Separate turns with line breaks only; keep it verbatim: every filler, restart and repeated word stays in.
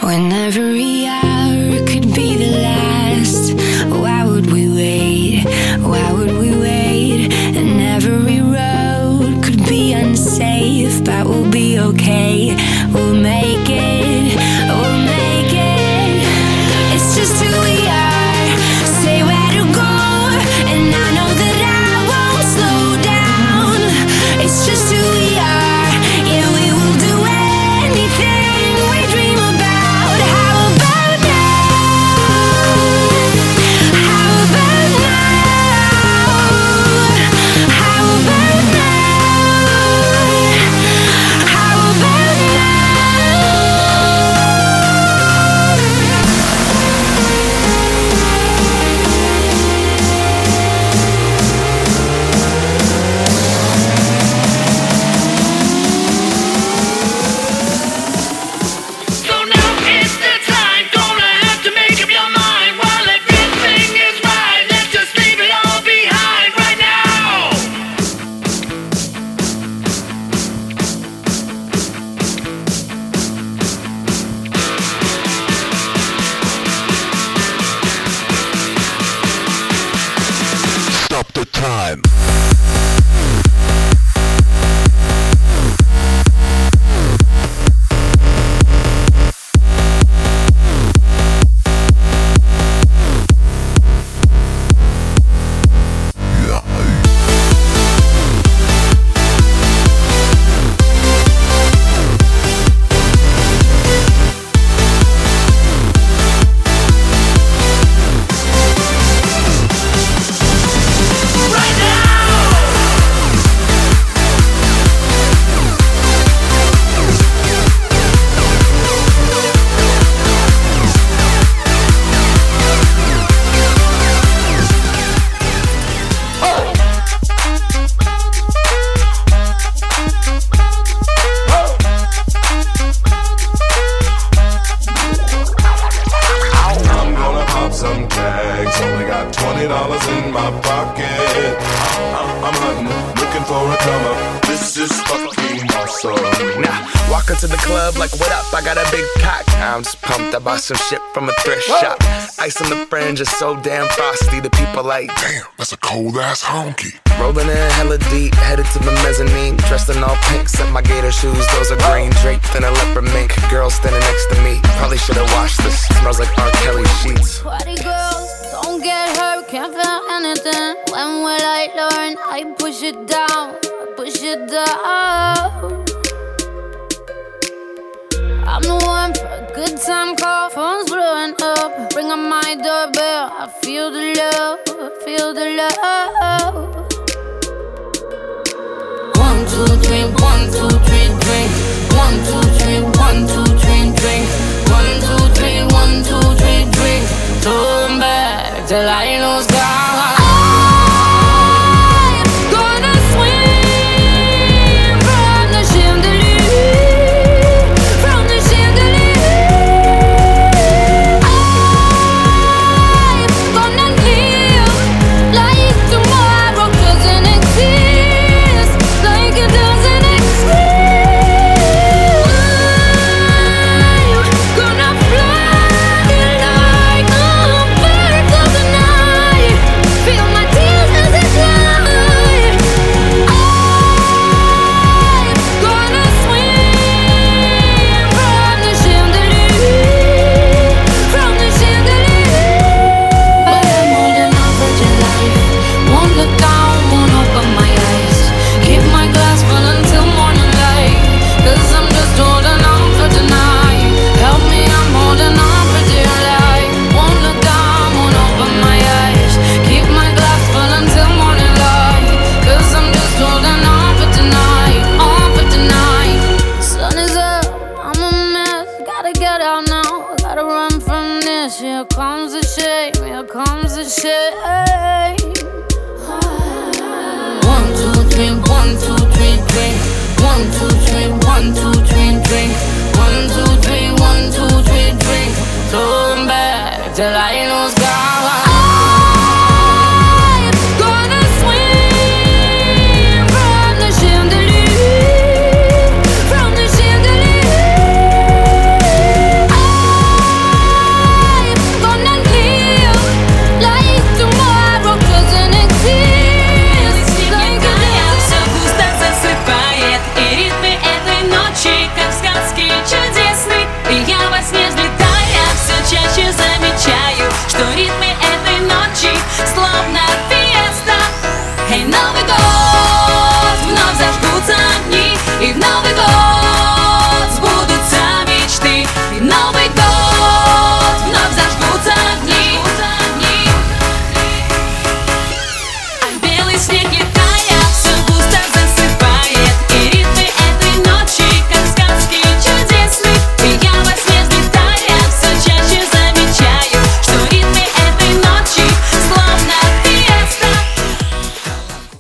When every hour could be the last, why would we wait? Why would we wait? And every road could be unsafe, but we'll be okay. We'll make it, we'll make it. It's just who we are, say where to go, and I know that I won't slow down. It's just who we are, yeah, we will do anything we dream about. How about now? How about now? How about now? How about
So now is the time, gonna have to make up your mind. While everything is right, let's just leave it all behind right now.
Stop the time.
Right now.
I'm gonna pop some tags. Only got twenty dollars in my pocket. I'm, I'm hunting, looking for a come up. This is fucking awesome.
Now, walk into the club like, what up? I got a big cock. I'm just pumped. I bought some shit from a thrift shop. Ice on the fringe is so damn frosty. The people like,
Damn, that's a cold ass honky.
rolling in hella deep, headed to the mezzanine. Dressed in all pink, set my gator shoes. Those are green draped in a leopard mink. Girl standing next to me. Probably should've washed this. Smells like R. Kelly sheets.
Party girls, don't get hurt, can't feel anything. When will I learn? I push it down, I push it down. I'm the one for a good time call, phone's blowing up. Ring on my doorbell, I feel the love, I feel the love. One, two, three, one, two, three, drink. One, two, three, one, two, three, drink. One, two, three, one, two, three, drink. Turn back till I lose God. I'm gonna swim from the chandelier, from the chandelier. I'm gonna live like tomorrow doesn't exist, like it doesn't exist. I'm gonna fly like a bird of the night. Feel my tears as they fly. I'm gonna swim from the chandelier, from the chandelier. But I'm holding on for your life. Won't look down, won't open my eyes. Keep my glass full until morning light. Cause I'm just holding on for tonight. Help me, I'm holding on for dear life. Won't look down, won't open my eyes. Keep my glass full until morning light. Cause I'm just holding on for tonight, on for tonight. Sun is up, I'm a mess. Gotta get out now, gotta run from this. Here comes the shame, here comes the shame. One, two, three, one, two, three, drink. One, two, three, one, two, three, drink. One, two, three, one, two, three, drink. Turn back till I